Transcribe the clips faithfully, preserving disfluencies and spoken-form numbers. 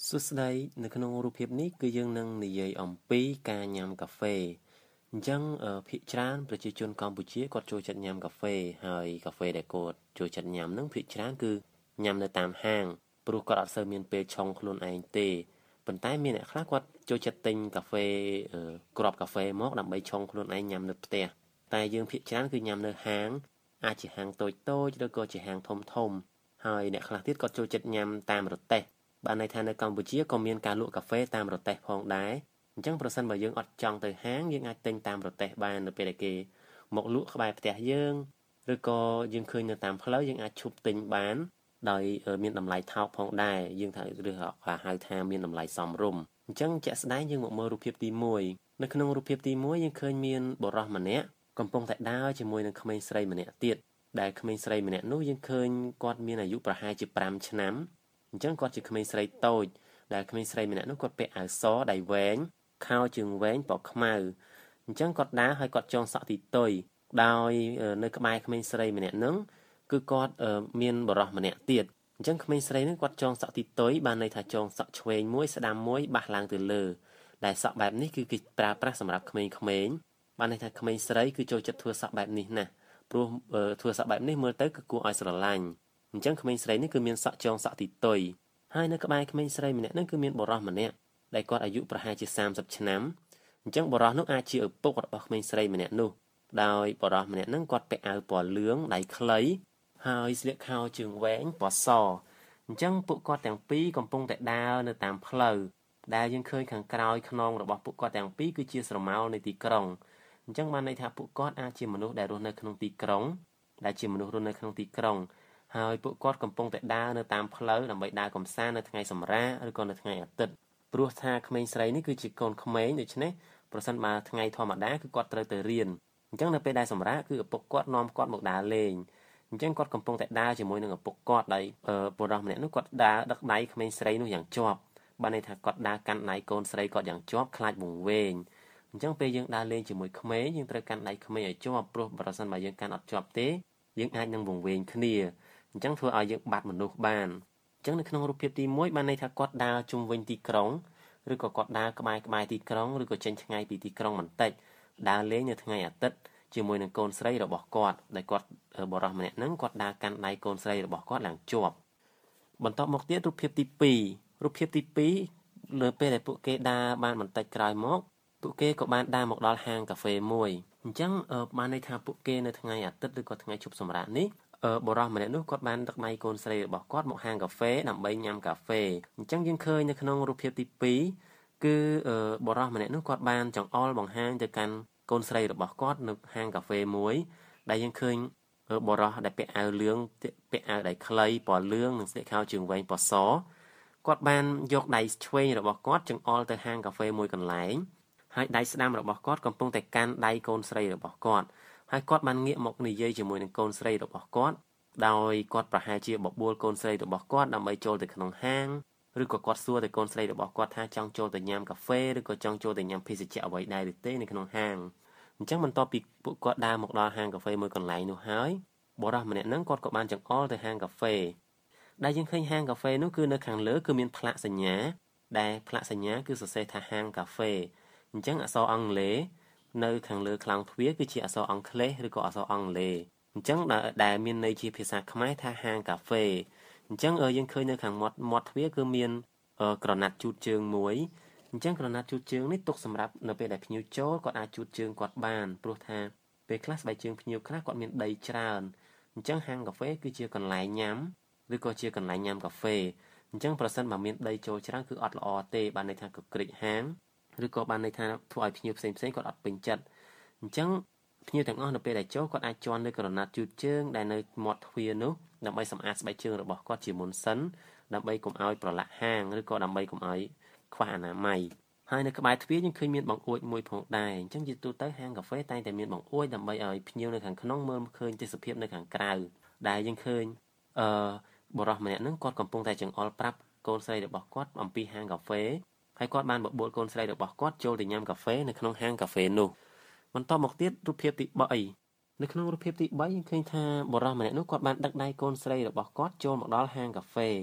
សួស្តីនៅក្នុងរូបភាពនេះគឺយើងនឹងនិយាយអំពីការញ៉ាំកាហ្វេអញ្ចឹងភាគច្រើនប្រជាជនកម្ពុជាគាត់ចូលចិត្តញ៉ាំកាហ្វេហើយកាហ្វេដែលគាត់ចូលចិត្តញ៉ាំហ្នឹងភាគច្រើនគឺញ៉ាំនៅតាមហាងព្រោះគាត់អត់សូវមានពេលឆុងខ្លួនឯងទេប៉ុន្តែមានអ្នកខ្លះគាត់ចូលចិត្តទិញកាហ្វេគ្រាប់កាហ្វេមកដើម្បីឆុងខ្លួនឯងញ៉ាំនៅផ្ទះតែយើងភាគច្រើនគឺញ៉ាំនៅហាងអាចជាហាងតូចតូចឬក៏ជាហាងធំធំហើយអ្នកខ្លះទៀតគាត់ចូលចិត្តញ៉ាំតាមរទេះបានន័យថានៅកម្ពុជាក៏មានការលក់កាហ្វេតាមរទេះផងដែរអញ្ចឹងប្រសិនបើយើងអត់ចង់ទៅហាងយើងអាចទិញតាមរទេះបាននៅពេលដែលគេមកលក់ក្បែរផ្ទះយើងឬក៏យើងឃើញនៅតាមផ្លូវយើងអាចឈប់ទិញបានដោយមានតម្លៃថោកផងដែរយើងថាឬហៅថាមានតម្លៃសមរម្យអញ្ចឹងជាក់ស្ដែងយើងមកមើលរូបភាពទីមួយនៅក្នុងរូបភាពទីមួយយើងឃើញមានបុរសម្នាក់កំពុងតែដើរជាមួយនឹងក្មេងស្រីម្នាក់ទៀតដែលក្មេងស្រីម្នាក់នោះយើងឃើញគាត់មានអាយុប្រហែលជាប្រាំឆ្នាំអញ្ចឹងគាត់ជាក្មេងស្រីតូចដែលក្មេងស្រីម្នាក់នោះគាត់ពាក់អាវសដៃវែងខោជើងវែងពណ៌ខ្មៅអញ្ចឹងគាត់ដើរហើយគាត់ចងសក់ទីតុយដោយនៅក្បែរក្មេងស្រីម្នាក់នោះគឺគាត់មានបរិះម្នាក់ទៀតអញ្ចឹងក្មេងស្រីនោះគាត់ចងសក់ទីតុយបានន័យថាចងសក់ឆ្វេងមួយស្ដាំមួយបះឡើងទៅលើដែលសក់បែបនេះគឺគេប្រើប្រាស់សម្រាប់ក្មេងៗបានន័យថាក្មេងស្រីគឺចូលចិត្តធ្វើសក់បែបនេះណាស់ព្រោះធ្វើសក់បែបនេះមើលទៅគឺគួរឲ្យស្រឡាញ់អញ្ចឹងក្មេងស្រីនេះគឺមានសក់ចងសក់ទីតុយហើយនៅក្បែរក្មេងស្រីម្នាក់នោះគឺមានបុរសម្នាក់ដែលគាត់អាយុប្រហែលជាសាមសិបឆ្នាំអញ្ចឹងបុរសនោះអាចជាឪពុករបស់ក្មេងស្រីម្នាក់នោះដោយបុរសម្នាក់នោះគាត់ពាក់អាវពណ៌លឿងដៃខ្លីហើយស្លៀកខោជើងវែងពណ៌សអញ្ចឹងពួកគាត់ទាំងពីរកំពុងតែដើរនៅតាមផ្លូវដែលយើងឃើញខាងក្រោយខ្នងរបស់ពួកគាត់ទាំងពីរគឺជាស្រមោលនៃទីក្រុងអញ្ចឹងបានន័យថាពួកគាត់អាចជាមនុស្សដែលរស់នៅក្នុងទីក្រុងដែលជាមនុស្សរស់នៅក្នុងទីក្រុងហើយពួកគាត់កំពុងតែដើរនៅតាមផ្លូវដើម្បីដើរកម្សាន្តនៅថ្ងៃសម្រាកឬក៏នៅថ្ងៃអាទិត្យព្រោះថាក្មេងស្រីនេះគឺជាកូនក្មេងដូច្នេះប្រសិនបើថ្ងៃធម្មតាគឺគាត់ត្រូវទៅរៀនអញ្ចឹងនៅពេលដែលសម្រាកគឺឪពុកគាត់នាំគាត់មកដើរលេងអញ្ចឹងគាត់កំពុងតែដើរជាមួយនឹងឪពុកគាត់ដោយបុរសម្នាក់នោះគាត់ដើរដឹកដៃក្មេងស្រីនោះយ៉ាងជាប់បានន័យថាគាត់ដើរកាន់ដៃកូនស្រីគាត់យ៉ាងជាប់ខ្លាចវង្វេងអញ្ចឹងពេលយើងដើរលេងជាមួយក្មេងយើងត្រូវកាន់ដៃក្មេងឲ្យជាប់ព្រោះប្រសិនបើយើងកាន់អត់ជាប់ទេយើងអាចនឹងវង្វេងគ្នាអញ្ចឹងធ្វើឲ្យយើងបាត់មនុស្សបានអញ្ចឹងនៅក្នុងរូបភាពទីមួយបានន័យថាគាត់ដើរជុំវិញទីក្រុងឬក៏គាត់ដើរក្បែរក្បែរទីក្រុងឬក៏ចេញឆ្ងាយពីទីក្រុងបន្តិចដើរលេងនៅថ្ងៃអាទិត្យជាមួយនឹងកូនស្រីរបស់គាត់ដែលគាត់បរិះម្នាក់ហ្នឹងគាត់ដើរកាន់ដៃកូនស្រីរបស់គាត់ឡើងជាប់បន្ទាប់មកទៀតរូបភាពទីពីររូបភាពទីពីរលើពេលដែលពួកគេដើរបានបន្តិចក្រោយមកពួកគេក៏បានដើរមកដល់ហាងកាហ្វេមួយអញ្ចឹងបានន័យថាពួកគេនៅថ្ងៃអាទិត្យឬក៏ថ្ងៃឈប់សម្រាកនេះបុរសម្នាក់នោះគាត់បានដឹកដៃកូនស្រីរបស់គាត់មកហាងកាហ្វេដើម្បីញ៉ាំកាហ្វេអញ្ចឹងយើងឃើញនៅក្នុងរូបភាពទីពីរគឺបុរសម្នាក់នោះគាត់បានចង្អុលបង្ហាញទៅកាន់កូនស្រីរបស់គាត់នៅហាងកាហ្វេមួយដែលយើងឃើញបុរសដែលពាក់អាវលឿងពាក់អាវដៃខ្លីពណ៌លឿងនិងស្លៀកខោជើងវែងពណ៌សគាត់បានយកដៃឆ្វេងរបស់គាត់ចង្អុលទៅហាងកាហ្វេមួយកន្លែងហើយដៃស្ដាំរបស់គាត់កំពុងតែកាន់ដៃកូនស្រីរបស់គាត់ហើយគាត់បានងាកមកនិយាយជាមួយនឹងកូនស្រីរបស់គាត់ដោយគាត់ប្រហែលជាបបួលកូនស្រីរបស់គាត់ដើម្បីចូលទៅក្នុងហាងឬក៏គាត់សួរទៅកូនស្រីរបស់គាត់ថាចង់ចូលទៅញ៉ាំកាហ្វេឬក៏ចង់ចូលទៅញ៉ាំភេសជ្ជៈអ្វីដែរឬទេនៅក្នុងហាងអញ្ចឹងបន្ទាប់ពីពួកគាត់ដើរមកដល់ហាងកាហ្វេមួយកន្លែងនោះហើយបុរសម្នាក់ហ្នឹងគាត់ក៏បានចង្អុលទៅហាងកាហ្វេដែលយើងឃើញហាងកាហ្វេនោះគឺនៅខាងលើគឺមានផ្លាកសញ្ញាដែលផ្លាកសញ្ញាគឺសរសេរថាហាងកាហ្វេអញ្ចឹងអក្សរអង់គ្លេសនៅខាងលើខ្លោងទ្វារគឺជាអក្សរអង់គ្លេសឬក៏អក្សរអង់គ្លេសអញ្ចឹងដែលមានន័យជាភាសាខ្មែរថាហាងកាហ្វេអញ្ចឹងយើងឃើញនៅខាងមាត់មាត់ទ្វារគឺមានក្រណាត់ជូតជើងមួយអញ្ចឹងក្រណាត់ជូតជើងនេះទុកសម្រាប់នៅពេលដែលភ្ញៀវចូលគាត់អាចជូតជើងគាត់បានព្រោះថាពេលខ្លះស្បែកជើងភ្ញៀវខ្លះគាត់មានដីច្រើនអញ្ចឹងហាងកាហ្វេគឺជាកន្លែងញ៉ាំឬក៏ជាកន្លែងញ៉ាំកាហ្វេអញ្ចឹងប្រសិនបើមានដីចូលច្រើនគឺអត់ល្អទេបានន័យថាកក្រិចហាងឬក៏បានន័យថាធ្វើឲ្យភ្ញៀវផ្សេងផ្សេងគាត់អត់ពេញចិត្តអញ្ចឹងភ្ញៀវទាំងអស់នៅពេលដែលចូលគាត់អាចជន់លើក្រណាត់ជូតជើងដែលនៅមាត់ទ្វារនោះដើម្បីសម្អាតស្បែកជើងរបស់គាត់ជាមុនសិនដើម្បីកុំឲ្យប្រឡាក់ហាងឬក៏ដើម្បីកុំឲ្យខ្វះអនាម័យហើយនៅក្បែរទ្វារយើងឃើញមានបង្អួចមួយផងដែរអញ្ចឹងជាទូទៅហាងកាហ្វេតែងតែមានបង្អួចដើម្បីឲ្យភ្ញៀវនៅខាងក្នុងមើលឃើញទេសភាពនៅខាងក្រៅដែលយើងឃើញអឺបុរសម្នាក់ហ្នឹងគាត់កំពុងតែចង្អុលប្រាប់កូនស្រីរបស់គាត់អំពីហាងកាហ្វេហើយគាត់បានបបួលកូនស្រីរបស់គាត់ចូលទៅញ៉ាំកាហ្វេនៅក្នុងហាងកាហ្វេនោះបន្តមកទៀតរូបភាពទីបីនៅក្នុងរូបភាពទីបីយើងឃើញថាបុរសម្នាក់នោះគាត់បានដឹកដៃកូនស្រីរបស់គាត់ចូលមកដល់ហាងកាហ្វេ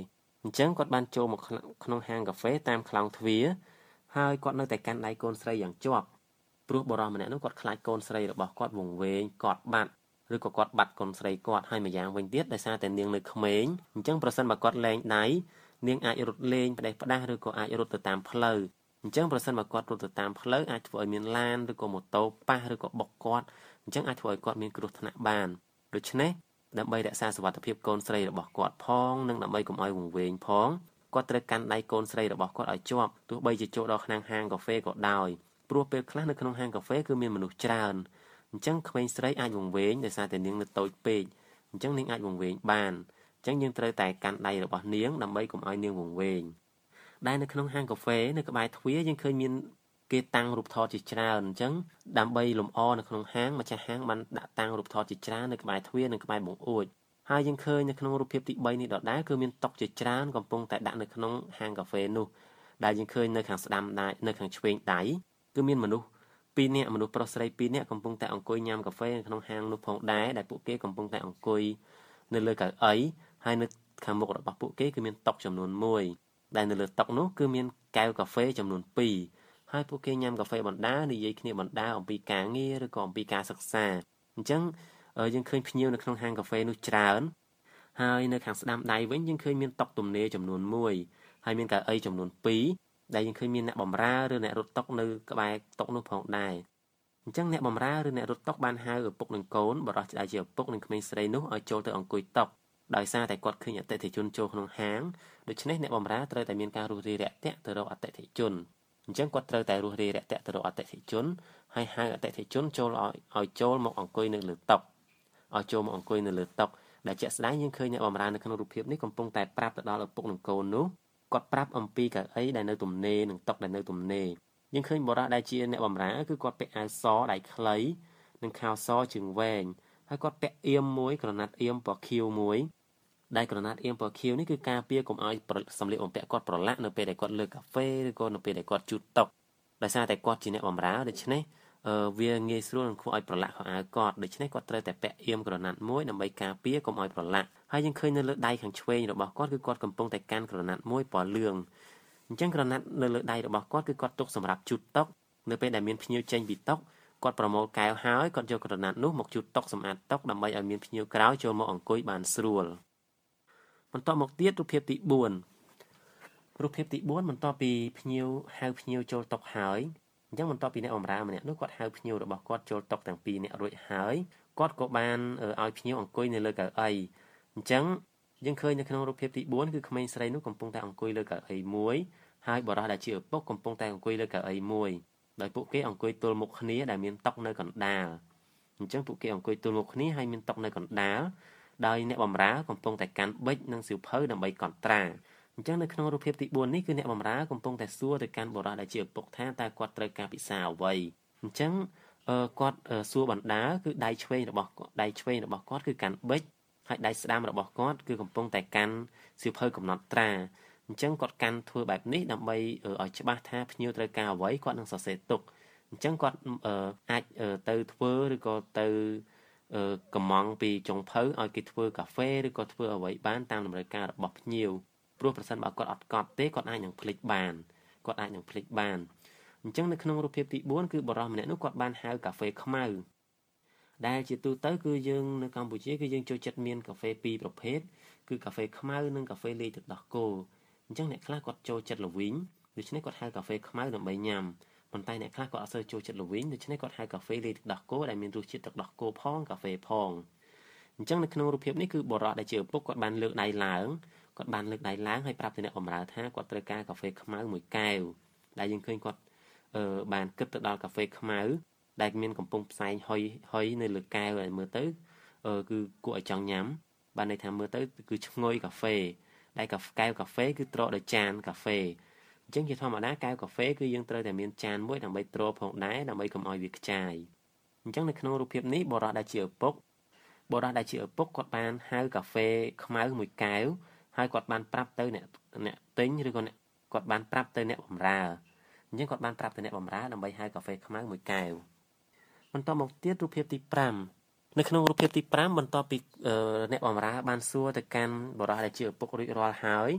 អញ្ចឹងគាត់បានចូលមកក្នុងហាងកាហ្វេតាមខ្លោងទ្វារហើយគាត់នៅតែកាន់ដៃកូនស្រីយ៉ាងជាប់ព្រោះបុរសម្នាក់នោះគាត់ខ្លាចកូនស្រីរបស់គាត់វង្វេងគាត់បាត់ឬក៏គាត់បាត់កូនស្រីគាត់ហើយម្យ៉ាងវិញទៀតដោយសារតែនាងនៅក្មេងអញ្ចឹងប្រសិនបើគាត់លែងដៃនាងអាចរត់លេងផ្ដេសផ្ដាស់ឬក៏អាចរត់ទៅតាមផ្លូវអញ្ចឹងប្រសិនបើគាត់រត់ទៅតាមផ្លូវអាចធ្វើឲ្យមានឡានឬក៏ម៉ូតូប៉ះឬក៏បុកគាត់អញ្ចឹងអាចធ្វើឲ្យគាត់មានគ្រោះថ្នាក់បានដូច្នេះដើម្បីរក្សាសុវត្ថិភាពកូនស្រីរបស់គាត់ផងនិងដើម្បីកុំឲ្យវង្វេងផងគាត់ត្រូវកាន់ដៃកូនស្រីរបស់គាត់ឲ្យជាប់ទោះបីជាចូលដល់ក្នុងហាងកាហ្វេក៏ដោយព្រោះពេលខ្លះនៅក្នុងហាងកាហ្វេគឺមានមនុស្សច្រើនអញ្ចឹងក្មេងស្រីអាចវង្វេងដោយសារតែនាងនៅតូចពេកអញ្ចឹងនាងអាចវង្វេងបានអញ្ចឹងយើងត្រូវតែកាន់ដៃរបស់នាងដើម្បីកុំឲ្យនាងវង្វេងដែលនៅក្នុងហាងកាហ្វេនៅក្បែរទ្វារយើងឃើញមានគេតាំងរូបថតជាច្រើនអញ្ចឹងដើម្បីលម្អនៅក្នុងហាងម្ចាស់ហាងបានដាក់តាំងរូបថតជាច្រើននៅក្បែរទ្វារនិងក្បែរបង្អួចហើយយើងឃើញនៅក្នុងរូបភាពទីបីនេះដដែលគឺមានតុជាច្រើនកំពុងតែដាក់នៅក្នុងហាងកាហ្វេនោះដែលយើងឃើញនៅខាងស្ដាំដៃនៅខាងឆ្វេងដៃគឺមានមនុស្សពីរនាក់មនុស្សប្រុសស្រីពីរនាក់កំពុងតែអង្គុយញ៉ាំកាហ្វេនៅក្នុងហាងនោះផងដែរដែលពួកគេកំពុងតែអង្គុយនៅលើកៅអីហើយនៅខាងមុខរបស់ពួកគេគឺមានតុចំនួនមួយដែលនៅលើតុនោះគឺមានកែវកាហ្វេចំនួនពីរហើយពួកគេញ៉ាំកាហ្វេបណ្ដានិយាយគ្នាបណ្ដាអំពីការងារឬក៏អំពីការសិក្សាអញ្ចឹងយើងឃើញភ្ញៀវនៅក្នុងហាងកាហ្វេនោះច្រើនហើយនៅខាងស្ដាំដៃវិញយើងឃើញមានតុទំនេរចំនួនមួយហើយមានកៅអីចំនួនពីរដែលយើងឃើញមានអ្នកបម្រើឬអ្នករត់តុនៅក្បែរតុនោះផងដែរអញ្ចឹងអ្នកបម្រើឬអ្នករត់តុបានហៅឪពុកនិងកូនបរិសុទ្ធដែលជាឪពុកនិងក្មេងស្រីនោះឲ្យចូលទៅអង្គុយតុដោយសារតែគាត់ឃើញអតិថិជនចូលក្នុងហាងដូច្នេះអ្នកបម្រើត្រូវតែមានការរួសរាយរាក់ទាក់ទៅរកអតិថិជនអញ្ចឹងគាត់ត្រូវតែរួសរាយរាក់ទាក់ទៅរកអតិថិជនហើយហៅអតិថិជនចូលឲ្យឲ្យចូលមកអង្គុយនៅលើតុឲ្យចូលមកអង្គុយនៅលើតុដែលជាក់ស្ដែងយើងឃើញអ្នកបម្រើនៅក្នុងរូបភាពនេះកំពុងតែប្រាប់ទៅដល់ឪពុកនិងកូននោះគាត់ប្រាប់អំពីកៅអីដែលនៅទំនេរនិងតុដែលនៅទំនេរយើងឃើញបុរសដែលជាអ្នកបម្រើគឺគាត់ពាក់អាវសដៃខ្លីនិងខោសជើងវែងហើយគាត់ពាក់អៀមមួយក្រណាត់អៀមពណ៌ខៀវមួយដែលក្រណាត់អៀមពណ៌ខៀវនេះគឺការពារកុំឲ្យសម្លៀកបំពាក់គាត់ប្រឡាក់នៅពេលដែលគាត់លើកកាហ្វេឬក៏នៅពេលដែលគាត់ជូតតុដោយសារតែគាត់ជាអ្នកបម្រើដូច្នេះអឺវាងាយស្រួលនឹងធ្វើឲ្យប្រឡាក់ខោអាវគាត់ដូច្នេះគាត់ត្រូវតែពាក់អៀមក្រណាត់មួយដើម្បីការពារកុំឲ្យប្រឡាក់ហើយយើងឃើញនៅលើដៃខាងឆ្វេងរបស់គាត់គឺគាត់កំពុងតែកាន់ក្រណាត់មួយពណ៌លឿងអញ្ចឹងក្រណាត់នៅលើដៃរបស់គាត់គឺគាត់ទុកសម្រាប់ជូតតុនៅពេលដែលមានភ្ញៀវចេញពីតុគាត់ប្រមូលកែវហើយគាត់យកក្រណាត់នោះមកជូតតុសម្អាតតុដើម្បីឲ្យមានភ្ញៀវក្រោយចូលមកអង្គុយបានស្រួលបន្តមកទៀតរូបភាពទីបួនរូបភាពទីបួនបន្ទាប់ពីភ្ញៀវហៅភ្ញៀវចូលតុហើយអញ្ចឹងបន្ទាប់ពីអ្នកបម្រើម្នាក់នោះគាត់ហៅភ្ញៀវរបស់គាត់ចូលតុទាំងពីរនាក់រួចហើយគាត់ក៏បានឲ្យភ្ញៀវអង្គុយនៅលើកៅអីអញ្ចឹងយើងឃើញនៅក្នុងរូបភាពទីបួនគឺក្មេងស្រីនោះកំពុងតែអង្គុយលើកៅអីមួយហើយបុរសដែលជាឪពុកកំពុងតែអង្គុយលើកៅអីមួយដោយពួកគេអង្គុយទល់មុខគ្នាដែលមានតុនៅកណ្ដាលអញ្ចឹងពួកគេអង្គុយទល់មុខគ្នាហើយមានតុនៅកណ្ដាលដោយអ្នកបម្រើកំពុងតែកាន់ប៊ិចនិងសៀវភៅដើម្បីកត់ត្រាអញ្ចឹងនៅក្នុងរូបភាពទីបួននេះគឺអ្នកបម្រើកំពុងតែសួរទៅកាន់បុរសដែលជាឪពុកថាតើគាត់ត្រូវការពិសាអ្វីអញ្ចឹងគាត់សួរបណ្ដាគឺដៃឆ្វេងរបស់ដៃឆ្វេងរបស់គាត់គឺកាន់ប៊ិចហើយដៃស្ដាំរបស់គាត់គឺកំពុងតែកាន់សៀវភៅកំណត់ត្រាអញ្ចឹងគាត់កាន់ធ្វើបែបនេះដើម្បីឲ្យច្បាស់ថាភ្ញៀវត្រូវការអ្វីគាត់នឹងសរសេរទុកអញ្ចឹងគាត់អាចទៅធ្វើឬក៏ទៅកំងពីចុងភៅឲ្យគេធ្វើកាហ្វេឬក៏ធ្វើអ្វីបានតាមតម្រូវការរបស់ភ្ញៀវព្រោះប្រសិនបើគាត់អត់កត់ទេគាត់អាចនឹងភ្លេចបានគាត់អាចនឹងភ្លេចបានអញ្ចឹងនៅក្នុងរូបភាពទីបួនគឺបរិសម្នាក់នោះគាត់បានហៅកាហ្វេខ្មៅដែលជាទូទៅគឺយើងនៅកម្ពុជាគឺយើងចូលចិត្តមានកាហ្វេពីរប្រភេទគឺកាហ្វេខ្មៅនិងកាហ្វេលាយទឹកដោះគោអញ្ចឹងអ្នកខ្លះគាត់ចូលចិត្តល្វីងដូច្នេះគាត់ហៅកាហ្វេខ្មៅដើម្បីញ៉ាំប៉ុន្តែអ្នកខ្លះគាត់អត់សូវចូលចិត្តល្វីងដូច្នេះគាត់ហៅកាហ្វេលាយទឹកដោះគោដែលមានរសជាតិទឹកដោះគោផងកាហ្វេផងអញ្ចឹងនៅក្នុងរូបភាពនេះគឺបុរសដែលជាឪពុកគាត់បានលើកដៃឡើងគាត់បានលើកដៃឡើងហើយប្រាប់ទៅអ្នកបម្រើថាគាត់ត្រូវការកាហ្វេខ្មៅមួយកែវដែលយើងឃើញគាត់អឺបានគិតទៅដល់កាហ្វេខ្មៅដែលមានកំពុងផ្សែងហុយហុយនៅលើកែវឲ្យមើលទៅអឺគឺគួរឲ្យចង់ញ៉ាំបានន័យថាមើលទៅគឺឈ្ងុយកាហ្វេដែលកាហ្វេកែវកាហ្វេគឺត្រកដោយចានកាហ្វេអញ្ចឹងជាធម្មតាកែវកាហ្វេគឺយើងត្រូវតែមានចានមួយដើម្បីត្រកផងដែរដើម្បីកុំឲ្យវាខ្ចាយអញ្ចឹងនៅក្នុងរូបភាពនេះបុរសដែលជាឪពុកបុរសដែលជាឪពុកគាត់បានហៅកាហ្វេខ្មៅមួយកែវហើយគាត់បានប្រាប់ទៅអ្នកអ្នកទិញឬក៏អ្នកគាត់បានប្រាប់ទៅអ្នកបម្រើអញ្ចឹងគាត់បានប្រាប់ទៅអ្នកបម្រើដើម្បីហៅកាហ្វេខ្មៅមួយកែវបន្តមកទៀតរូបភាពទីប្រាំនៅក្នុងរូបភាពទីប្រាំបន្ទាប់ពីអ្នកបម្រើបានសួរទៅកាន់បុរសដែលជាឪពុករួចរាល់ហើយ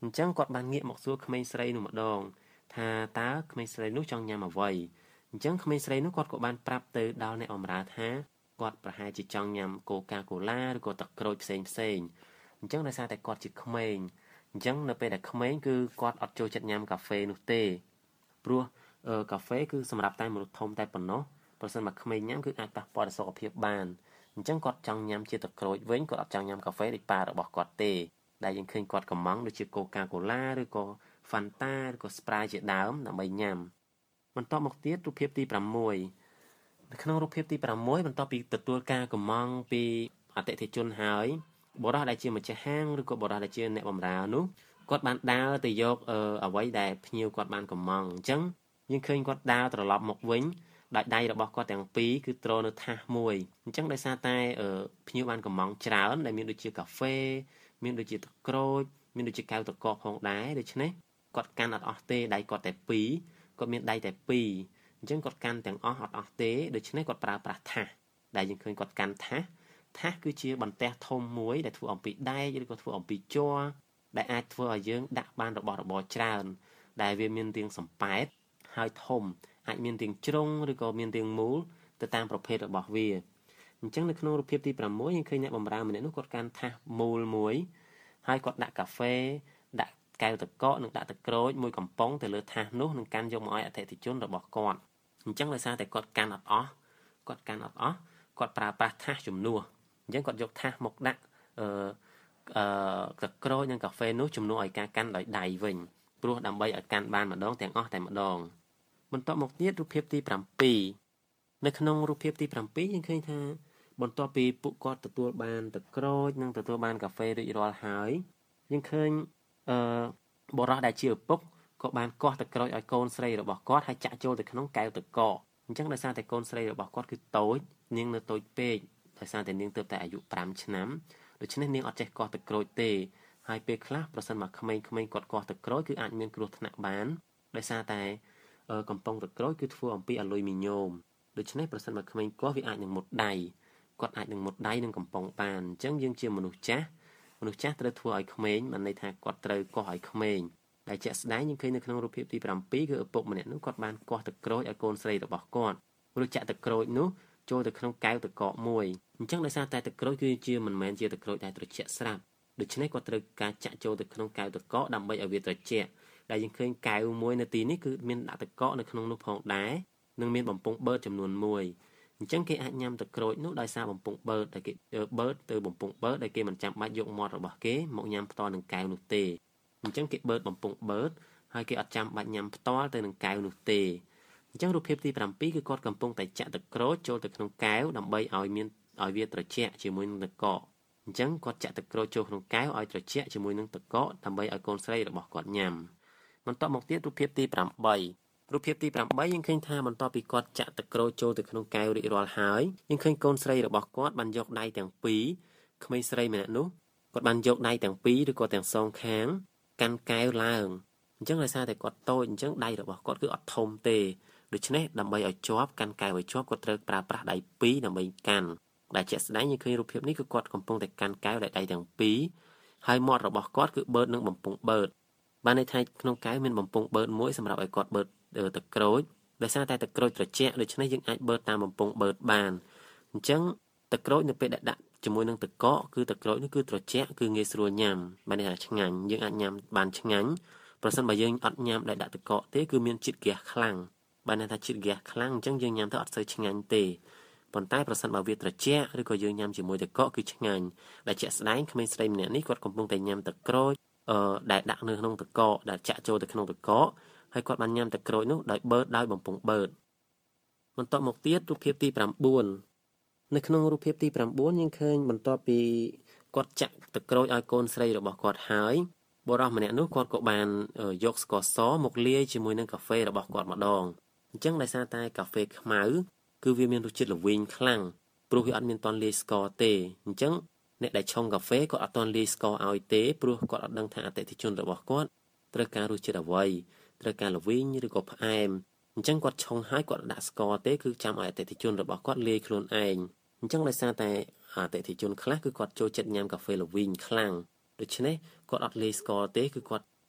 អញ្ចឹងគាត់បានងាកមកសួរក្មេងស្រីនោះម្ដងថាតើក្មេងស្រីនោះចង់ញ៉ាំអ្វីអញ្ចឹងក្មេងស្រីនោះគាត់ក៏បានប្រាប់ទៅដល់អ្នកបម្រើថាគាត់ប្រហែលជាចង់ញ៉ាំកូកាកូឡាឬក៏ទឹកក្រូចផ្សេងផ្សេងអញ្ចឹងដោយសារតែគាត់ជាក្មេងអញ្ចឹងនៅពេលដែលក្មេងគឺគាត់អត់ចូលចិត្តញ៉ាំកាហ្វេនោះទេព្រោះកាហ្វេគឺសម្រាប់តែមនុស្សធំតែប៉ុណ្ណោះប្រសិនបើក្មេងញ៉ាំគឺអាចប៉ះពាល់ដល់សុខភាពបានអញ្ចឹងគាត់ចង់ញ៉ាំជាទឹកក្រូចវិញគាត់អត់ចង់ញ៉ាំកាហ្វេដូចប៉ារបស់គាត់ទេដែលយើងឃើញគាត់កំងដូចជាកូកាកូឡាឬក៏ Fanta ឬក៏ Sprite ជាដើមដើម្បីញ៉ាំបន្តមកទៀតរូបភាពទី6នៅក្នុងរូបភាពទី6បន្ទាប់ពីទទួលការកំងពីអតិថិជនហើយបុរសដែលជាម្ចាស់ហាងឬក៏បុរសដែលជាអ្នកបម្រើនោះគាត់បានដើរទៅយកអ្វីដែលភ្ញៀវគាត់បានកំងអញ្ចឹងយើងឃើញគាត់ដើរត្រឡប់មកវិញដោយដៃរបស់គាត់ទាំងពីរគឺទ្រនៅថាសមួយអញ្ចឹងដោយសារតែភ្ញៀវបានកំងច្រើនដែលមានដូចជាកាហ្វេមានដូចជាទឹកក្រូចមានដូចជាកែវទឹកកកផងដែរដូច្នេះគាត់កាន់អត់អស់ទេដៃគាត់តែពីរគាត់មានដៃតែពីរអញ្ចឹងគាត់កាន់ទាំងអស់អត់អស់ទេដូច្នេះគាត់ប្រើប្រាស់ថាសដែលយើងឃើញគាត់កាន់ថាសថាសគឺជាបន្ទះធំមួយដែលធ្វើអំពីដែកឬក៏ធ្វើអំពីជ័រដែលអាចធ្វើឲ្យយើងដាក់បានរបស់របរច្រើនដែលវាមានរាងសំប៉ែតហើយធំអាចមានរាងជ្រុងឬក៏មានរាងមូលទៅតាមប្រភេទរបស់វាអញ្ចឹងនៅក្នុងរូបភាពទី6យើងឃើញអ្នកបម្រើម្នាក់នោះគាត់កាន់ថាសមូលមួយហើយគាត់ដាក់កាហ្វេដាក់កែវទឹកកកនិងដាក់ទឹកក្រូចមួយកំប៉ុងទៅលើថាសនោះនិងកាន់យកមកឲ្យអតិថិជនរបស់គាត់អញ្ចឹងដោយសារតែគាត់កាន់អត់អស់គាត់កាន់អត់អស់គាត់ប្រើប្រាស់ថាសជំនួសអញ្ចឹងគាត់យកថាសមកដាក់អឺអឺទឹកក្រូចនិងកាហ្វេនោះជំនួសឲ្យការកាន់ដោយដៃវិញព្រោះដើម្បីឲ្យកាន់បានម្ដងទាំងអស់តែម្ដងបន្តមកទៀតរូបភាពទី7នៅក្នុងរូបភាពទី7យើងឃើញថាបន្ទាប់ពីពួកគាត់ទទួលបានទឹកក្រូចនិងទទួលបានកាហ្វេរួចរាល់ហើយយើងឃើញអឺបុរសដែលជាឪពុកក៏បានកោះទឹកក្រូចឲ្យកូនស្រីរបស់គាត់ហើយចាក់ចូលទៅក្នុងកែវទឹកកកអញ្ចឹងដោយសារតែកូនស្រីរបស់គាត់គឺតូចនាងនៅតូចពេកដោយសារតែនាងទើបតែអាយុ5ឆ្នាំដូច្នេះនាងអត់ចេះកោះទឹកក្រូចទេហើយពេលខ្លះប្រសិនមកក្មេងៗគាត់កោះទឹកក្រូចគឺអាចមានគ្រោះថ្នាក់បានដោយសារតែកំប៉ុងទឹកក្រូចគឺធ្វើអំពីអាលុយមីញ៉ូមដូច្នេះប្រសិនបើក្មេងកោះវាអាចនឹងមុតដៃគាត់អាចនឹងមុតដៃនឹងកំប៉ុងបានអញ្ចឹងយើងជាមនុស្សចាស់មនុស្សចាស់ត្រូវធ្វើឲ្យក្មេងបានន័យថាគាត់ត្រូវកោះឲ្យក្មេងដែលជាក់ស្ដែងយើងឃើញនៅក្នុងរូបភាពទី7គឺឪពុកម្នាក់នោះគាត់បានកោះទឹកក្រូចឲ្យកូនស្រីរបស់គាត់រួចចាក់ទឹកក្រូចនោះចូលទៅក្នុងកែវទឹកកកមួយអញ្ចឹងដោយសារតែទឹកក្រូចគឺជាមិនមែនជាទឹកក្រូចដែលត្រជាក់ស្រាប់ដូច្នេះគាត់ត្រូវការចាក់ចូលទៅក្នុងកែវទឹកកកដើម្បីឲ្យវាត្រជាក់ដែលយើងឃើញកែវមួយនៅទីនេះគឺមានដាក់ទឹកកកនៅក្នុងនោះផងដែរនិងមានបំពង់បឺតចំនួនមួយអញ្ចឹងគេអាចញ៉ាំទឹកក្រូចនោះដោយសារបំពង់បឺតដែលគេបឺតទៅបំពង់បឺតដែលគេមិនចាំបាច់យកមាត់របស់គេមកញ៉ាំផ្ទាល់នឹងកែវនោះទេអញ្ចឹងគេបឺតបំពង់បឺតហើយគេអត់ចាំបាច់ញ៉ាំផ្ទាល់ទៅនឹងកែវនោះទេអញ្ចឹងរូបភាពទី7គឺគាត់កំពុងតែចាក់ទឹកក្រូចចូលទៅក្នុងកែវដើម្បីឲ្យមានឲ្យវាត្រជាក់ជាមួយនឹងទឹកកកអញ្ចឹងគាត់ចាក់ទឹកក្រូចចូលក្នុងកែវឲ្យត្រជាក់ជាមួយនឹងទឹកកកដើម្បីឲ្យកូនស្រីរបស់គាត់ញ៉ាំបន្តមកទៀតរូបភាពទី8រូបភាពទី8យើងឃើញថាបន្ទាប់ពីគាត់ចាក់ទឹកក្រូចចូលទៅក្នុងកែវរួចរាល់ហើយយើងឃើញកូនស្រីរបស់គាត់បានយកដៃទាំងពីរក្មេងស្រីម្នាក់នោះគាត់បានយកដៃទាំងពីរឬក៏ទាំងសងខាងកាន់កែវឡើងអញ្ចឹងដោយសារតែគាត់តូចអញ្ចឹងដៃរបស់គាត់គឺអត់ធំទេដូច្នេះដើម្បីឲ្យជាប់កាន់កែវឲ្យជាប់គាត់ត្រូវប្រើប្រាស់ដៃពីរដើម្បីកាន់ដែលជាក់ស្ដែងយើងឃើញរូបភាពនេះគឺគាត់កំពុងតែកាន់កែវដោយដៃទាំងពីរហើយមាត់របស់គាត់គឺបឺតនឹងបំពង់បឺតបានន័យថាក្នុងកែវមានបំពង់បឺតមួយសម្រាប់ឲ្យគាត់បឺតទឹកក្រូចដោយសារតែទឹកក្រូចត្រជាក់ដូច្នេះយើងអាចបឺតតាមបំពង់បឺតបានអញ្ចឹងទឹកក្រូចនៅពេលដែលដាក់ជាមួយនឹងទឹកកកគឺទឹកក្រូចនេះគឺត្រជាក់គឺងាយស្រួលញ៉ាំបានន័យថាឆ្ងាញ់យើងអាចញ៉ាំបានឆ្ងាញ់ប្រសិនបើយើងអត់ញ៉ាំដែលដាក់ទឹកកកទេគឺមានជាតិហ្គាសខ្លាំងបានន័យថាជាតិហ្គាសខ្លាំងអញ្ចឹងយើងញ៉ាំទៅអត់សូវឆ្ងាញ់ទេប៉ុន្តែប្រសិនបើវាត្រជាក់ឬក៏យើងញ៉ាំជាមួយទឹកកកគឺឆ្ងាញ់ដែលជាក់ស្ដែងក្មេងស្រីម្នាក់នេះគាត់កំពុងតែញ៉ាំទឹកក្រូចអឺដែលដាក់នៅក្នុងទឹកកកដែលចាក់ចូលទៅក្នុងទឹកកកហើយគាត់បានញ៉ាំទឹកក្រូចនោះដោយបឺតដោយបំពង់បឺតបន្តមកទៀតរូបភាពទី9នៅក្នុងរូបភាពទី9យើងឃើញបន្ទាប់ពីគាត់ចាក់ទឹកក្រូចឲ្យកូនស្រីរបស់គាត់ហើយបុរសម្នាក់នោះគាត់ក៏បានយកស្ករសមកលាយជាមួយនឹងកាហ្វេរបស់គាត់ម្ដងអញ្ចឹងដោយសារតែកាហ្វេខ្មៅគឺវាមានរសជាតិល្វីងខ្លាំងព្រោះវាអត់មានតន់លាយស្ករទេអញ្ចឹងអ្នកដែលឆុងកាហ្វេគាត់អត់តន់លាយស្ករឲ្យទេព្រោះគាត់អត់ដឹងថាអតិថិជនរបស់គាត់ត្រូវការរសជាតិអ្វីត្រូវការល្វីងឬក៏ផ្អែមអញ្ចឹងគាត់ឆុងហើយគាត់ដាក់ស្ករទេគឺចាំឲ្យអតិថិជនរបស់គាត់លាយខ្លួនឯងអញ្ចឹងដោយសារតែអតិថិជនខ្លះគឺគាត់ចូលចិត្តញ៉ាំកាហ្វេល្វីងខ្លាំងដូច្នេះគាត់អត់លាយស្ករទេគឺគាត់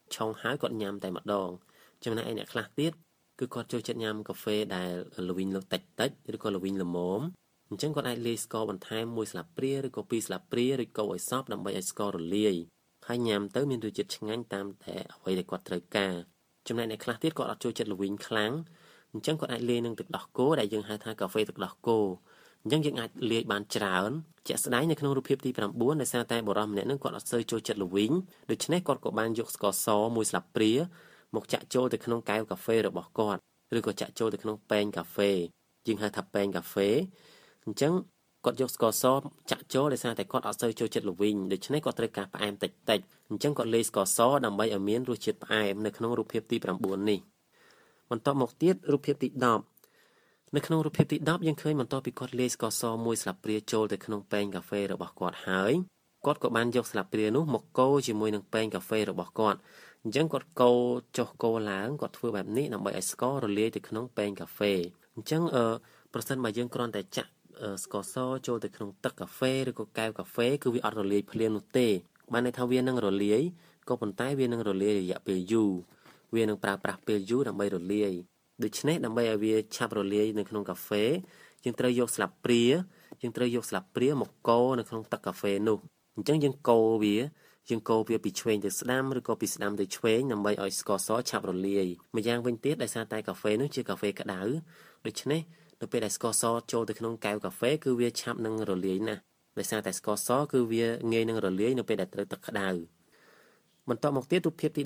ឆុងហើយគាត់ញ៉ាំតែម្ដងចំណែកឯអ្នកខ្លះទៀតគឺគាត់ចូលចិត្តញ៉ាំកាហ្វេដែលល្វីងតិចតិចឬក៏ល្វីងល្មមអញ្ចឹងគាត់អាចលាយស្ករបន្ថែមមួយស្លាបព្រាឬក៏ពីរស្លាបព្រាឬកូរឲ្យសព្វដើម្បីឲ្យស្កររលាយហើយញ៉ាំទៅមានរសជាតិឆ្ងាញ់តាមតែអ្វីដែលគាត់ត្រូវការចំណែកអ្នកខ្លះទៀតគាត់អត់ចូលចិត្តល្វីងខ្លាំងអញ្ចឹងគាត់អាចលាយនឹងទឹកដោះគោដែលយើងហៅថាកាហ្វេទឹកដោះគោអញ្ចឹងយើងអាចលាយបានច្រើនជាក់ស្ដែងនៅក្នុងរូបភាពទី9ដោយសារតែបុរសម្នាក់នឹងគាត់អត់សូវចូលចិត្តល្វីងដូច្នេះគាត់ក៏បានយកស្ករសមួយស្លាបព្រាមកចាក់ចូលទៅក្នុងកែវកាហ្វេរបស់គាត់ឬក៏ចាក់ចូលទៅក្នុងពែងកាហ្វេយើងហៅថាពែងកាហ្វេអញ្ចឹងគាត់យកស្ករសចាក់ចូលដោយសារតែគាត់អត់សូវចូលចិត្តល្វីងដូច្នេះគាត់ត្រូវការផ្អែមតិចតិចអញ្ចឹងគាត់លាយស្ករសដើម្បីឲ្យមានរសជាតិផ្អែមនៅក្នុងរូបភាពទី9នេះបន្តមកទៀតរូបភាពទី10នៅក្នុងរូបភាពទី10យើងឃើញបន្ទាប់ពីគាត់លាយស្ករសមួយស្លាបព្រាចូលទៅក្នុងពែងកាហ្វេរបស់គាត់ហើយគាត់ក៏បានយកស្លាបព្រានោះមកកូរជាមួយនឹងពែងកាហ្វេរបស់គាត់អញ្ចឹងគាត់កូរចុះកូរឡើងគាត់ធ្វើបែបនេះដើម្បីឲ្យស្កររលាយទៅក្នុងពែងកាហ្វេអញ្ចឹងអឺប្រសិនបើយើងគ្រាន់តែចាក់ស្ករសចូលទៅក្នុងទឹកកាហ្វេឬក៏កែវកាហ្វេគឺវាអត់រលាយភ្លាមនោះទេបានន័យថាវានឹងរលាយក៏ប៉ុន្តែវានឹងរលាយរយៈពេលយូរវានឹងប្រើប្រាស់ពេលយូរដើម្បីរលាយដូច្នេះដើម្បីឲ្យវាឆាប់រលាយនៅក្នុងកាហ្វេយើងត្រូវយកស្លាបព្រាយើងត្រូវយកស្លាបព្រាមកកូរនៅក្នុងទឹកកាហ្វេនោះអញ្ចឹងយើងកូរវាយើងកូរវាពីឆ្វេងទៅស្ដាំឬក៏ពីស្ដាំទៅឆ្វេងដើម្បីឲ្យស្ករសឆាប់រលាយម្យ៉ាងវិញទៀតដោយសារតែកាហ្វេនោះជាកាហ្វេក្តៅដូច្នេះនៅពេលដែលស្ករសចូលទៅក្នុងកែវកាហ្វេគឺវាឆាប់នឹងរលាយណាស់ដោយសារតែស្ករសគឺវាងាយនឹងរលាយនៅពេលដែលត្រូវទឹកក្តៅបន្តមកទៀតរូបភាពទី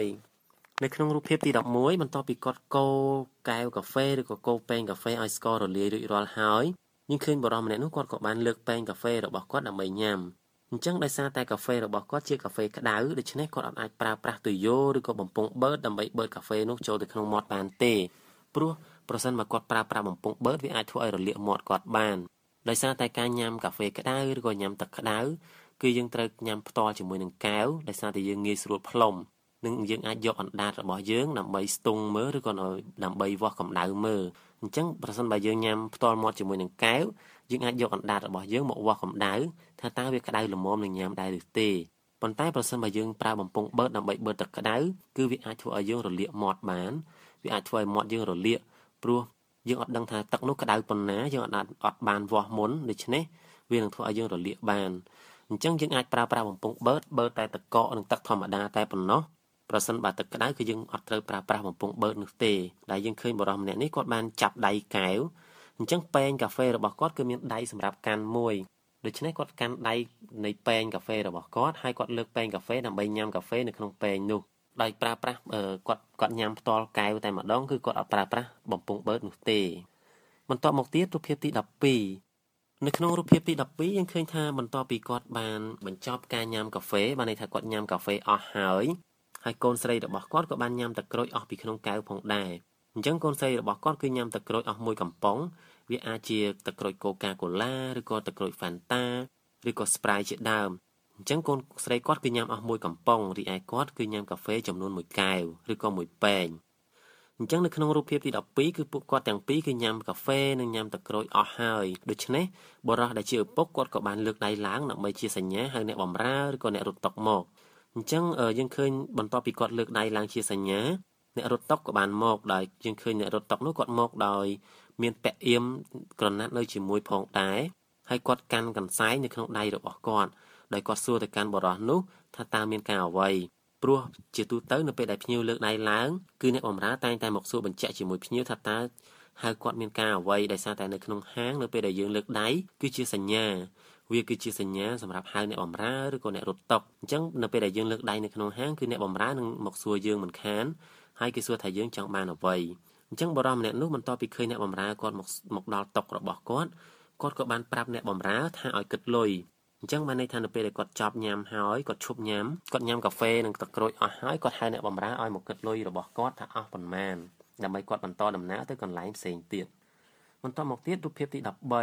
11នៅក្នុងរូបភាពទី11បន្ទាប់ពីគាត់កូរកែវកាហ្វេឬក៏កូរពែងកាហ្វេឲ្យស្កររលាយរួចរាល់ហើយយើងឃើញបុរសម្នាក់នោះគាត់ក៏បានលើកពែងកាហ្វេរបស់គាត់ដើម្បីញ៉ាំអញ្ចឹងដោយសារតែកាហ្វេរបស់គាត់ជាកាហ្វេក្តៅដូច្នេះគាត់អាចប្រើប្រាស់ទុយយ៉ូឬក៏បំពង់បឺតដើម្បីបឺតកាហ្វេនោះចូលទៅក្នុងមាត់បានទេព្រោះប្រសិនបើគាត់ប្រើប្រាស់បំពង់បឺតវាអាចធ្វើឲ្យរលាកមាត់គាត់បានដោយសារតែការញ៉ាំកាហ្វេក្តៅឬក៏ញ៉ាំទឹកក្តៅគឺយើងត្រូវញ៉ាំផ្ទាល់ជាមួយនឹងកែវដោយសារតែយើងងាយស្រួលផ្លុំនឹងយើងអាចយកអណ្ដាតរបស់យើងដើម្បីស្ទង់មើលឬក៏ដើម្បីវាស់កម្ដៅមើលអញ្ចឹងប្រសិនបើយើងញ៉ាំផ្ទាល់មាត់ជាមួយនឹងកែវយើងអាចយកអណ្ដាតរបស់យើងមកវាស់កម្ដៅថាតើវាក្តៅល្មមនឹងញ៉ាំដែរឬទេប៉ុន្តែប្រសិនបើយើងប្រើបំពង់បឺតដើម្បីបឺតទឹកក្តៅគឺវាអាចធ្វើឲ្យយើងរលាកមាត់បានវាអាចធ្វើឲ្យមាត់យើងរលាកព្រោះយើងអត់ដឹងថាទឹកនោះក្តៅប៉ុណ្ណាយើងអត់អត់បានវាស់មុនដូច្នេះវានឹងធ្វើឲ្យយើងរលាកបានអញ្ចឹងយើងអាចប្រើប្រាស់បំពង់បឺតបឺតតែទឹកកកនិងទឹកធម្មតាតែប៉ុណ្ណោះប្រសិនបើទឹកក្តៅគឺយើងអត់ត្រូវប្រើប្រាស់បំពង់បឺតនោះទេដែលយើងឃើញបុរសម្នាក់នេះគាត់បានចាប់ដៃកែវអញ្ចឹងពែងកាហ្វេរបស់គាត់គឺមានដៃសម្រាប់កាន់មួយដូច្នេះគាត់កាន់ដៃនៃពែងកាហ្វេរបស់គាត់ហើយគាត់លើកពែងកាហ្វេដើម្បីញ៉ាំកាហ្វេនៅក្នុងពែងនោះដោយប្រើប្រាស់គាត់គាត់ញ៉ាំផ្ទាល់កែវតែម្ដងគឺគាត់អត់ប្រើប្រាស់បំពង់បឺតនោះទេបន្តមកទៀតរូបភាពទី12នៅក្នុងរូបភាពទី12យើងឃើញថាបន្ទាប់ពីគាត់បានបញ្ចប់ការញ៉ាំកាហ្វេបានន័យថាគាត់ញ៉ាំកាហ្វេអស់ហើយហើយកូនស្រីរបស់គាត់ក៏បានញ៉ាំទឹកក្រូចអស់ពីក្នុងកែវផងដែរអញ្ចឹងកូនស្រីរបស់គាត់គឺញ៉ាំទឹកក្រូចអស់មួយកំប៉ុងវាអាចជាទឹកក្រូចកូកាកូឡាឬក៏ទឹកក្រូច Fanta ឬក៏ Sprite ជាដើមអញ្ចឹងកូនស្រីគាត់គឺញ៉ាំអស់មួយកំប៉ុងរីឯគាត់គឺញ៉ាំកាហ្វេចំនួនមួយកែវឬក៏មួយពែងអញ្ចឹងនៅក្នុងរូបភាពទី12គឺពួកគាត់ទាំងពីរគឺញ៉ាំកាហ្វេនិងញ៉ាំទឹកក្រូចអស់ហើយដូច្នេះបុរសដែលជាឪពុកគាត់ក៏បានលើកដៃឡើងដើម្បីជាសញ្ញាហៅអ្នកបម្រើឬក៏អ្នករត់តុមកអញ្ចឹងយើងឃើញបន្ទាប់ពីគាត់លើកដៃឡើងជាសញ្ញាអ្នករត់តុក៏បានមកដោយយើងឃើញអ្នករត់តុនោះគាត់មកដោយមានពាក់អៀមក្រណាត់នៅជាមួយផងដែរហើយគាត់កាន់កន្សែងនៅក្នុងដៃរបស់គាត់ដោយគាត់សួរទៅកាន់បុរសនោះថាតើមានការអ្វីព្រោះជាទូទៅនៅពេលដែលភ្ញៀវលើកដៃឡើងគឺអ្នកបម្រើតែងតែមកសួរបញ្ជាក់ជាមួយភ្ញៀវថាតើហៅគាត់មានការអ្វីដោយសារតែនៅក្នុងហាងនៅពេលដែលយើងលើកដៃគឺជាសញ្ញាវាគឺជាសញ្ញាសម្រាប់ហៅអ្នកបម្រើឬក៏អ្នករត់តុអញ្ចឹងនៅពេលដែលយើងលើកដៃនៅក្នុងហាងគឺអ្នកបម្រើនឹងមកសួរយើងមិនខានហើយគេសួរថាយើងចង់បានអ្វីអញ្ចឹងបុរសម្នាក់នោះបន្ទាប់ពីឃើញអ្នកបម្រើគាត់មកមកដល់តុរបស់គាត់គាត់ក៏បានប្រាប់អ្នកបម្រើថាឲ្យគិតលុយអញ្ចឹងបានន័យថានៅពេលដែលគាត់ចប់ញ៉ាំហើយគាត់ឈប់ញ៉ាំគាត់ញ៉ាំកាហ្វេនិងទឹកក្រូចអស់ហើយគាត់ហៅអ្នកបម្រើឲ្យមកគិតលុយរបស់គាត់ថាអស់ប៉ុន្មានដើម្បីគាត់បន្តដំណើរទៅកន្លែងផ្សេងទៀតបន្តមកទៀតរូបភាពទី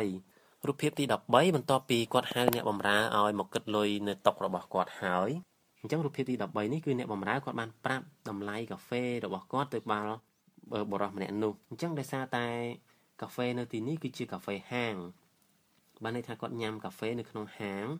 13រូបភាពទី13បន្ទាប់ពីគាត់ហៅអ្នកបម្រើឲ្យមកគិតលុយនៅតុរបស់គាត់ហើយអញ្ចឹងរូបភាពទី13នេះគឺអ្នកបម្រើគាត់បានប្រាប់តម្លៃកាហ្វេរបស់គាត់ទៅដល់បុរសម្នាក់នោះអញ្ចឹងដោយសារតែកាហ្វេនៅទីនេះគឺជាកាហ្វេហាងបានន័យថាគាត់ញ៉ាំកាហ្វេនៅក្នុងហាង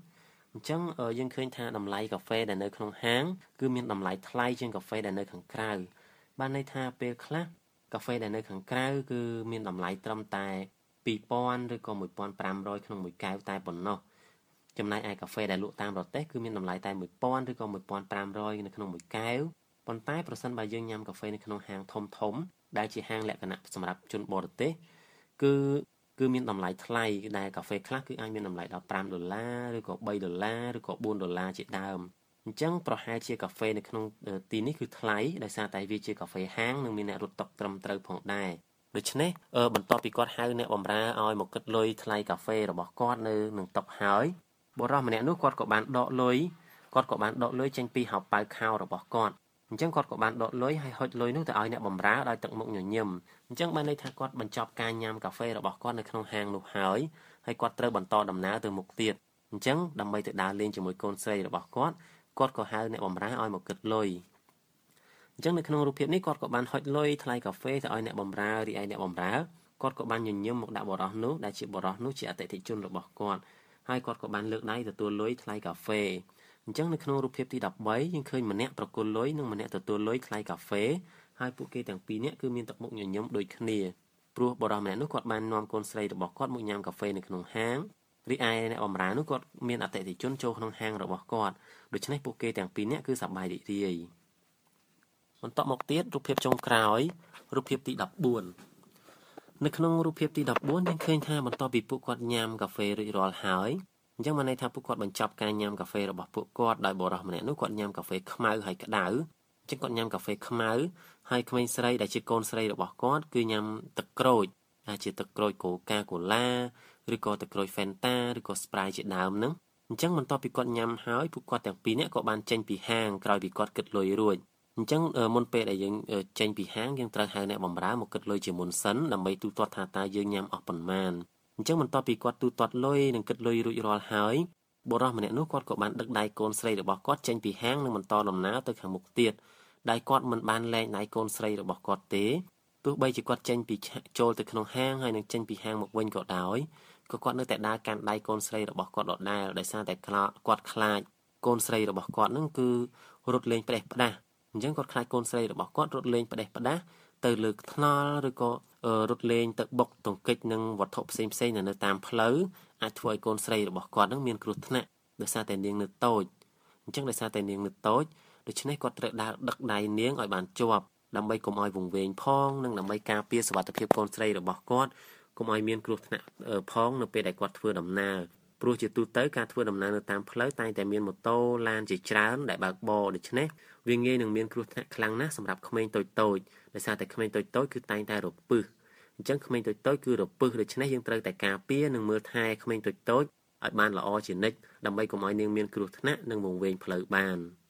អញ្ចឹងយើងឃើញថាតម្លៃកាហ្វេដែលនៅក្នុងហាងគឺមានតម្លៃថ្លៃជាងកាហ្វេដែលនៅខាងក្រៅបានន័យថាពេលខ្លះកាហ្វេដែលនៅខាងក្រៅគឺមានតម្លៃត្រឹមតែពីរពាន់ឬក៏មួយពាន់ប្រាំរយក្នុងមួយកែវតែប៉ុណ្ណោះចំណែកឯកាហ្វេដែលលក់តាមរទេះគឺមានតម្លៃតែមួយពាន់ឬក៏មួយពាន់ប្រាំរយនៅក្នុងមួយកែវប៉ុន្តែប្រសិនបើយើងញ៉ាំកាហ្វេនៅក្នុងហាងធំធំដែលជាហាងលក្ខណៈសម្រាប់ជនបរទេសគឺគឺមានតម្លៃថ្លៃដែលកាហ្វេខ្លះគឺអាចមានតម្លៃដល់ប្រាំដុល្លារឬក៏បីដុល្លារឬក៏បួនដុល្លារជាដើមអញ្ចឹងប្រហែលជាកាហ្វេនៅក្នុងទីនេះគឺថ្លៃដោយសារតែវាជាកាហ្វេហាងនិងមានអ្នករត់តុត្រឹមត្រូវផងដែរដូច្នេះបន្ទាប់ពីគាត់ហៅអ្នកបម្រើឲ្យមកគិតលុយថ្លៃកាហ្វេរបស់គាត់នៅនឹងតុហើយបុរសម្នាក់នោះគាត់ក៏បានដកលុយគាត់ក៏បានដកលុយចេញពីហោប៉ៅខោរបស់គាត់អញ្ចឹងគាត់ក៏បានដកលុយហើយហុចលុយនោះទៅឲ្យអ្នកបម្រើដោយទឹកមុខញញឹមអញ្ចឹងបានន័យថាគាត់បញ្ចប់ការញ៉ាំកាហ្វេរបស់គាត់នៅក្នុងហាងនោះហើយហើយគាត់ត្រូវបន្តដំណើរទៅមុខទៀតអញ្ចឹងដើម្បីទៅដើរលេងជាមួយកូនស្រីរបស់គាត់គាត់ក៏ហៅអ្នកបម្រើឲ្យមកគិតលុយអញ្ចឹងនៅក្នុងរូបភាពនេះគាត់ក៏បានហុចលុយថ្លៃកាហ្វេទៅឲ្យអ្នកបម្រើរីឯអ្នកបម្រើគាត់ក៏បានញញឹមមកដាក់បរោះនោះដែលជាបរោះនោះជាអតិថិជនរបស់គាត់ហើយគាត់ក៏បានលើកដៃទទួលលុយថ្លៃកាហ្វេអញ្ចឹងនៅក្នុងរូបភាពទីដប់បីយើងឃើញម្នាក់ប្រគល់លុយនិងម្នាក់ទទួលលុយថ្លៃកាហ្វេហើយពួកគេទាំងពីរនាក់គឺមានទឹកមុខញញឹមដូចគ្នាព្រោះបរិសម្នាក់នោះគាត់បាននាំកូនស្រីរបស់គាត់មកញ៉ាំកាហ្វេនៅក្នុងហាងរីឯអ្នកបម្រើនោះគាត់មានអតិថិជនចូលក្នុងហាងរបស់គាត់ដូច្នេះពួកគេទាំងពីរនាក់គឺសប្បាយរីករាយបន្តមកទៀតរូបភាពចុងក្រោយរូបភាពទីដប់បួននៅក្នុងរូបភាពទីដប់បួនយើងឃើញថាបន្ទាប់ពីពួកគាត់ញ៉ាំកាហ្វេរួចរាល់ហើយអញ្ចឹងបានន័យថាពួកគាត់បញ្ចប់ការញ៉ាំកាហ្វេរបស់ពួកគាត់ដោយបរិសម្នាក់នោះគាត់ញ៉ាំកាហ្វេខ្មៅហើយក្តៅអញ្ចឹងគាត់ញ៉ាំកាហ្វេខ្មៅហើយក្មេងស្រីដែលជាកូនស្រីរបស់គាត់គឺញ៉ាំទឹកក្រូចដែលជាទឹកក្រូចកូកាកូឡាឬក៏ទឹកក្រូច Fanta ឬក៏ Sprite ជាដើមហ្នឹងអញ្ចឹងបន្ទាប់ពីគាត់ញ៉ាំហើយពួកគាត់ទាំងពីរនាក់ក៏បានចេញពីហាងក្រោយពីគាត់គិតលុយរួចអញ្ចឹងមុនពេលដែលយើងចេញពីហាងយើងត្រូវហៅអ្នកបម្រើមកគិតលុយជាមុនសិនដើម្បីទូទាត់ថាតើយើងញ៉ាំអស់ប៉ុន្មានអញ្ចឹងបន្ទាប់ពីគាត់ទូទាត់លុយនិងគិតលុយរួចរាល់ហើយបុរសម្នាក់នោះគាត់ក៏បានដឹកដៃកូនស្រីរបស់គាត់ចេញពីហាងនិងបន្តដំណើរទៅខាងមុខទៀតដែលគាត់មិនបានលែងដៃកូនស្រីរបស់គាត់ទេទោះបីជាគាត់ចេញពីចូលទៅក្នុងហាងហើយនឹងចេញពីហាងមកវិញក៏ដោយក៏គាត់នៅតែដើរកាន់ដៃកូនស្រីរបស់គាត់ដដែលដោយសារតែគាត់ខ្លាចកូនស្រីរបស់គាត់នឹងគឺរត់លេងផ្ដេសផ្ដាស់អញ្ចឹងគាត់ខ្លាចកូនស្រីរបស់គាត់រត់លេងផ្ដេសផ្ដាស់ទៅលើថ្នល់ឬក៏រត់លេងទៅបុកទង្គិចនឹងវត្ថុផ្សេងផ្សេងនៅតាមផ្លូវអាចធ្វើឲ្យកូនស្រីរបស់គាត់នឹងមានគ្រោះថ្នាក់ដោយសារតែនាងនៅតូចអញ្ចឹងដោយសារតែនាងនៅតូចដូច្នេះគាត់ត្រូវដើរដឹកដៃនាងឲ្យបានជាប់ដើម្បីកុំឲ្យវង្វេងផងនិងដើម្បីការពារសុវត្ថិភាពកូនស្រីរបស់គាត់កុំឲ្យមានគ្រោះថ្នាក់ផងនៅពេលដែលគាត់ធ្វើដំណើរព្រោះជាទូទៅការធ្វើដំណើរនៅតាមផ្លូវតែងតែមានម៉ូតូឡានជាច្រើនដែលបើកបរដូច្នេះវាងាយនឹងមានគ្រោះថ្នាក់ខ្លាំងណាស់សម្រាប់ក្មេងតូចតូចដោយសារតែក្មេងតូចតូចគឺតែងតែរពឹសអញ្ចឹងក្មេងតូចតូចគឺរពឹសដូច្នេះយើងត្រូវតែការពារនិងមើលថែក្មេងតូចតូចឲ្យបានល្អជានិច្ចដើម្បីកុំឲ្យនាងមានគ្រោះថ្នាក់និងវង្វេងផ្លូវបាន